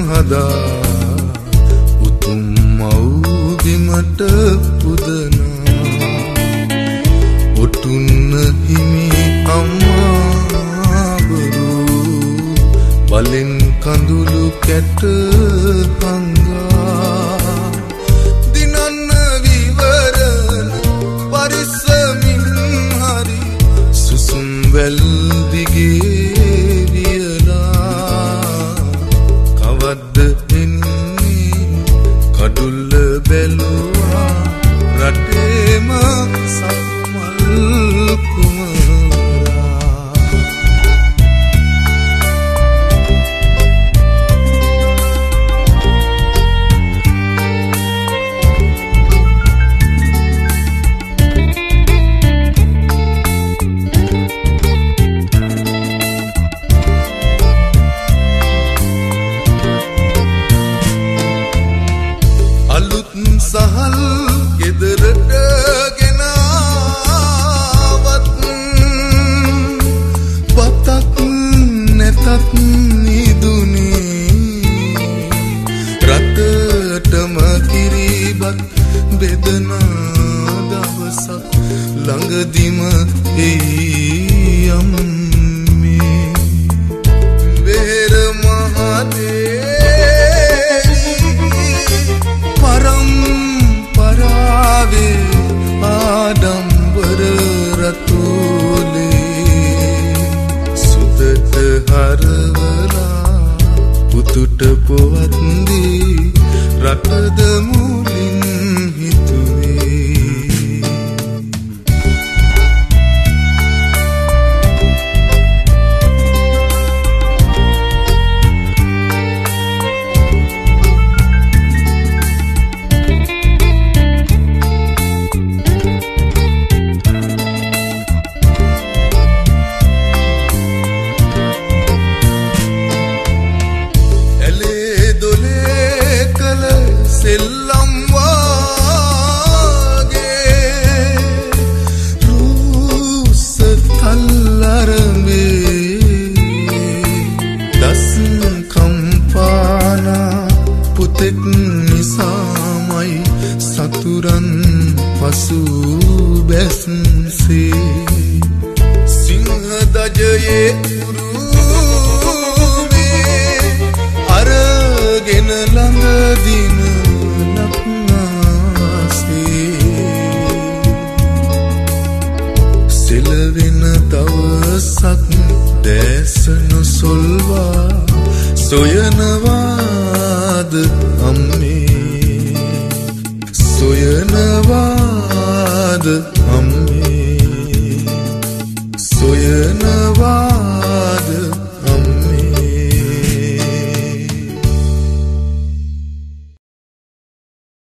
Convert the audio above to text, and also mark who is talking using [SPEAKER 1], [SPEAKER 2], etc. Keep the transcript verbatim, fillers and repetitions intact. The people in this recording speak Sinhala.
[SPEAKER 1] හදා උතුම් මව්බිමට පුදනා ඔටුන්න හිමි අම්මා බරු බලෙන් කඳුළු කැට හංගා දිනන්න විවරණ පරිස්සමින් හරි සුසුම් වැල් දිගේ කවද්ද එන්නේ කඩුල්ල බැලුවා රටේම සම්මල් කුමරා සහල් ගෙදරට ගෙනාවත් බතක් නැතත් නිදුනේ රටටම කිරිබත් බෙදන දවසක් ළඟදිම එයි අම්මේ වෙහෙර මහදේ ආඩම්බර රතුලේ සුදට හරවලා පුතුට පොවත් දී රටද මුලින් හිතුවේ සෙල්ලම් වාගේ රූස තල්ලරඹේ දස් කම්පානා පුතෙක් නිසාමයි සතුරන් පසු බැස්සේ සිංහ දජයේ උරුමේ අරගෙන ළඟදින සෙලවෙන දවසක් දැස නොසොල්වා සොයනවාද අම්මේ සොයනවාද අම්මේ